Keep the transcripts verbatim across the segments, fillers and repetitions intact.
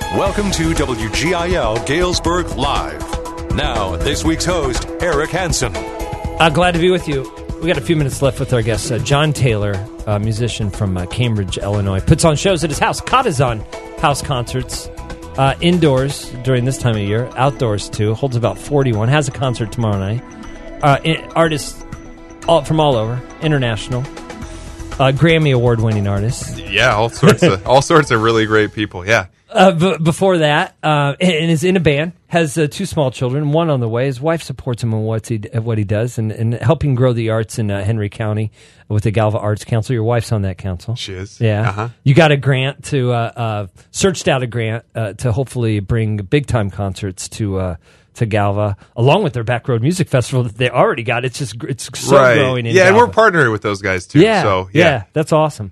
Welcome to W G I L Galesburg Live. Now, this week's host, Eric Hansen. Uh, glad to be with you. We got a few minutes left with our guest, uh, John Taylor, a musician from uh, Cambridge, Illinois. Puts on shows at his house, Katazan house concerts, uh, indoors during this time of year, outdoors too. Holds about forty-one. Has a concert tomorrow night. Uh, in, artists all, from all over, international, uh, Grammy award-winning artists. Yeah, all sorts of all sorts of really great people. Yeah. Uh, b- before that, uh, and, and is in a band, has uh, two small children, one on the way. His wife supports him in what he, what he does and, and helping grow the arts in uh, Henry County with the Galva Arts Council. Your wife's on that council. She is. Yeah. Uh-huh. You got a grant to, uh, uh, searched out a grant uh, to hopefully bring big-time concerts to uh, to Galva, along with their Backroad Music Festival that they already got. It's just it's so right. growing in Yeah, Galva. and we're partnering with those guys, too. Yeah, so, yeah. yeah. That's awesome.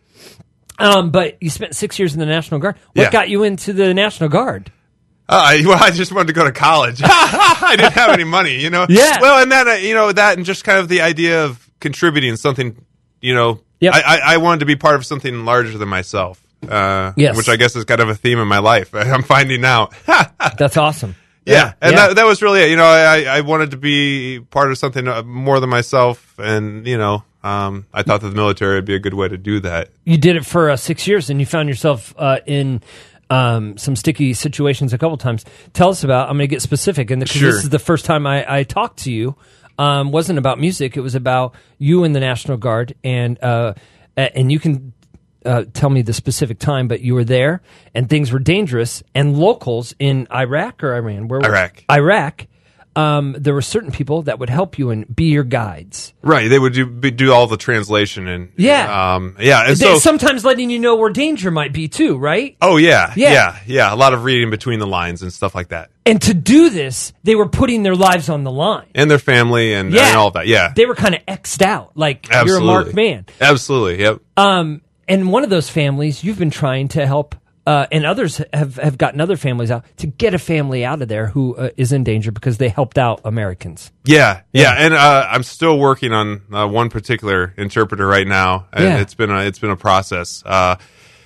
Um, but you spent six years in the National Guard. What Yeah. got you into the National Guard? Uh, I, well, I just wanted to go to college. I didn't have any money, you know? Yeah. Well, and that, uh, you know, that and just kind of the idea of contributing something, you know, Yep. I, I, I wanted to be part of something larger than myself, uh, Yes. which I guess is kind of a theme in my life. I'm finding out. That's awesome. Yeah, and Yeah. That, that was really it. You know, I, I wanted to be part of something uh, more than myself, and, you know, um, I thought that the military would be a good way to do that. You did it for uh, six years, and you found yourself uh, in um, some sticky situations a couple times. Tell us about. I'm going to get specific, and because Sure. this is the first time I, I talked to you. Um, wasn't about music. It was about you and the National Guard, and uh, a- and you can uh, tell me the specific time, but you were there, and things were dangerous, and locals in Iraq or Iran, where were- Iraq. Iraq. Um, there were certain people that would help you and be your guides. Right, they would do be, do all the translation and Yeah. um, yeah, and They- so sometimes letting you know where danger might be too, right? oh yeah, Yeah. yeah, yeah, a lot of reading between the lines and stuff like that, And to do this, they were putting their lives on the line. and their family and, Yeah. and all that. Yeah, They were kind of X'd out, like absolutely. you're a marked man. Absolutely, yep. Um, and one of those families you've been trying to help, uh, and others have, have gotten other families out to get a family out of there who uh, is in danger because they helped out Americans. Yeah, yeah, and uh, I'm still working on uh, one particular interpreter right now, and Yeah. it's been a, it's been a process. Uh,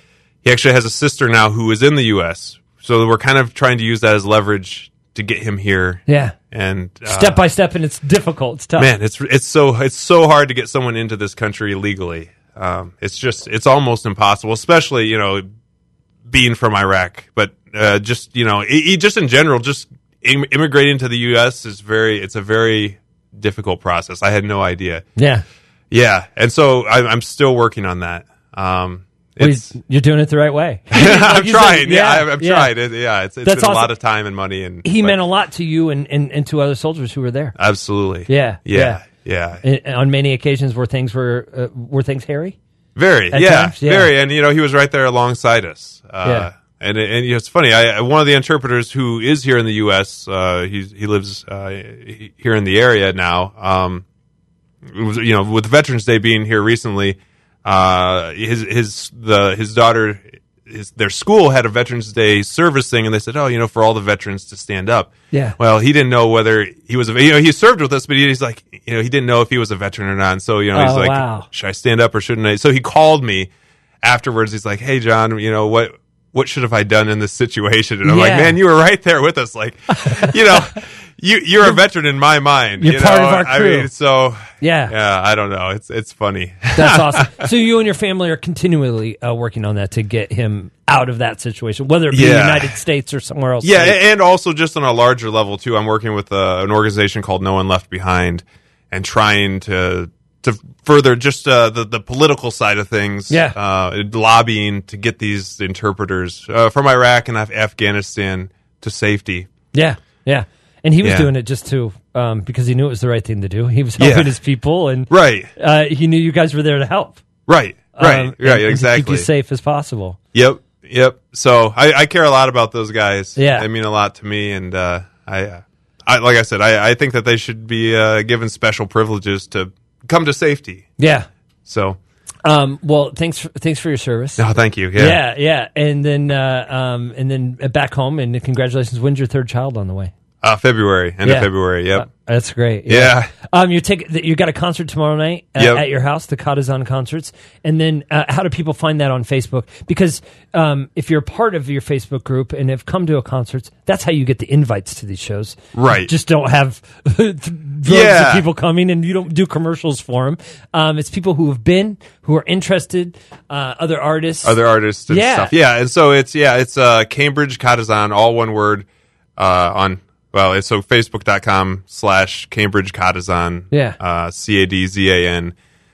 he actually has a sister now who is in the U S, so we're kind of trying to use that as leverage to get him here. Yeah. And uh, Step by step, and it's difficult. It's tough. man, it's it's so it's so hard to get someone into this country legally. Um, it's just it's almost impossible, especially you know being from Iraq, but uh, just you know, e- just in general, just im- immigrating to the U S is very it's a very difficult process. I had no idea. Yeah. Yeah, and so I'm, I'm still working on that. Um, Well, it's, you're doing it the right way. I'm Like you said, trying. Yeah, I've, I've yeah. tried. It, yeah, it's, it's That's been a lot awesome. of time and money, and He but- meant a lot to you and, and, and to other soldiers who were there. absolutely. Yeah, yeah, yeah. And on many occasions, were things were uh, were things hairy? Very, At yeah, times, yeah. very, and you know he was right there alongside us. Uh, Yeah. and and you know, it's funny. I one of the interpreters who is here in the U S. Uh, he's he lives uh, he- here in the area now. Um, it was, you know, with Veterans Day being here recently, uh, his his the his daughter. His, their school had a Veterans Day service thing, and they said, "Oh, you know, for all the veterans to stand up." Yeah. Well, he didn't know whether he was, a, you know, he served with us, but he's like, you know, he didn't know if he was a veteran or not. And so, you know, he's Oh, like, wow. should I stand up or shouldn't I? So he called me afterwards. He's like, "Hey, John, you know what? What should have I done in this situation?" And I'm like, Yeah. "Man, you were right there with us. Like, you know, you you're a veteran in my mind. You're you part know? of our I crew. mean, so Yeah. yeah, I don't know. It's it's funny. That's awesome. So you and your family are continually uh, working on that to get him out of that situation, whether it be the Yeah. United States or somewhere else. Yeah, a- and also just on a larger level too. I'm working with uh, an organization called No One Left Behind, and trying to to further just uh, the the political side of things. Yeah. uh, lobbying to get these interpreters uh, from Iraq and Af- Afghanistan to safety. yeah, yeah. And he was Yeah. doing it just to um, because he knew it was the right thing to do. He was helping Yeah. his people, and Right, uh, he knew you guys were there to help. right, right, um, right. and- and to exactly. keep you safe as possible. Yep, yep. So I, I care a lot about those guys. Yeah. they mean a lot to me, and uh, I, uh, I, like I said, I, I think that they should be uh, given special privileges to come to safety. Yeah. So, Um, well, thanks for, thanks for your service. oh, thank you. Yeah. Yeah, yeah, and then uh, um, and then back home, and congratulations. When's your third child on the way? Uh, February, end Yeah. of February. Yep. Uh, that's great. Yeah. Um, you take you got a concert tomorrow night uh, Yep. at your house, the Katazan Concerts, and then uh, how do people find that on Facebook? Because um, if you're part of your Facebook group and have come to a concert, that's how you get the invites to these shows. Right. You just don't have droves Yeah. of people coming, and you don't do commercials for them. Um, it's people who have been, who are interested, uh, other artists, Other artists and Yeah. stuff. Yeah, and so it's yeah, it's uh, Cambridge Katazan, all one word, uh, on well, it's so facebook.com slash Cambridge Katazan. Yeah. Uh, C A D Z A N.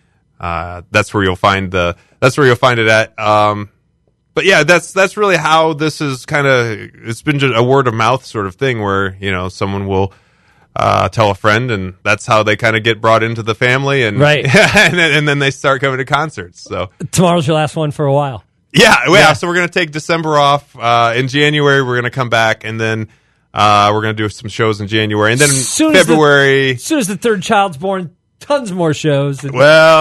Uh, that's where you'll find the that's where you'll find it at. Um, but yeah, that's that's really how this is kind of it's been just a word of mouth sort of thing where, you know, someone will uh, tell a friend, and that's how they kind of get brought into the family, and Right. and, then, and then they start coming to concerts. So Tomorrow's your last one for a while. yeah, yeah. Yeah. So we're gonna take December off. Uh, in January, we're gonna come back, and then uh, we're gonna do some shows in January, and then in Soon as the- February. As soon as the third child's born, tons more shows. And Well,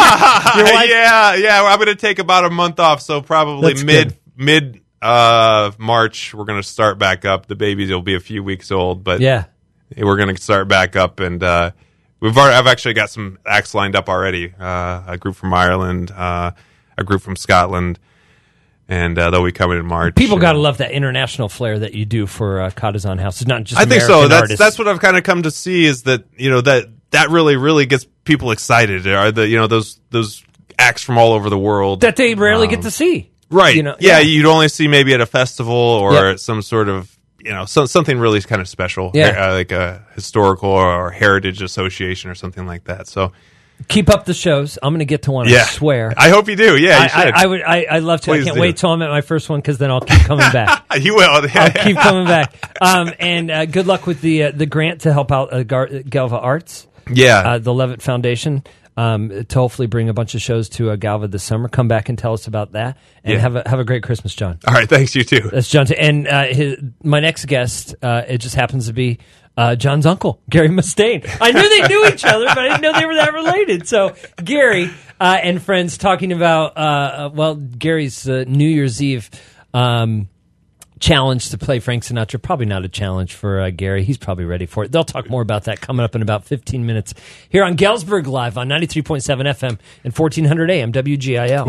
Your wife- yeah, yeah. I'm gonna take about a month off, so probably That's mid good. mid uh, March we're gonna start back up. The babies will be a few weeks old, but yeah. we're gonna start back up, and uh, we've already, I've actually got some acts lined up already. Uh, a group from Ireland, uh, a group from Scotland. And uh, they'll be coming in March. People got to And- love that international flair that you do for uh, Katazan House. It's not just I think so. American That's artists. that's what I've kind of come to see is that you know that that really really gets people excited. Are the you know those those acts from all over the world that they rarely Um, get to see. right? You know, yeah, you'd only see maybe at a festival or Yep. some sort of you know some, something really kind of special, Yeah. uh, like a historical or heritage association or something like that. So Keep up the shows. I'm going to get to one. yeah, I swear. I hope you do. Yeah, you I, should. I, I would. I, I love to. Please I can't do. wait till I'm at my first one because then I'll keep coming back. you will. I'll keep coming back. Um, and uh, good luck with the uh, the grant to help out uh, Gar- Galva Arts, yeah. uh, the Levitt Foundation, um, to hopefully bring a bunch of shows to uh, Galva this summer. Come back and tell us about that. And Yeah. have a have a great Christmas, John. All right. Thanks. You too. That's John. T- and uh, his, my next guest, uh, it just happens to be uh, John's uncle, Gary Mustaine. I knew they knew each other, but I didn't know they were that related. So Gary uh, and friends talking about, uh, uh, well, Gary's uh, New Year's Eve um, challenge to play Frank Sinatra. Probably not a challenge for uh, Gary. He's probably ready for it. They'll talk more about that coming up in about fifteen minutes here on Galesburg Live on ninety-three point seven F M and fourteen hundred A M W G I L.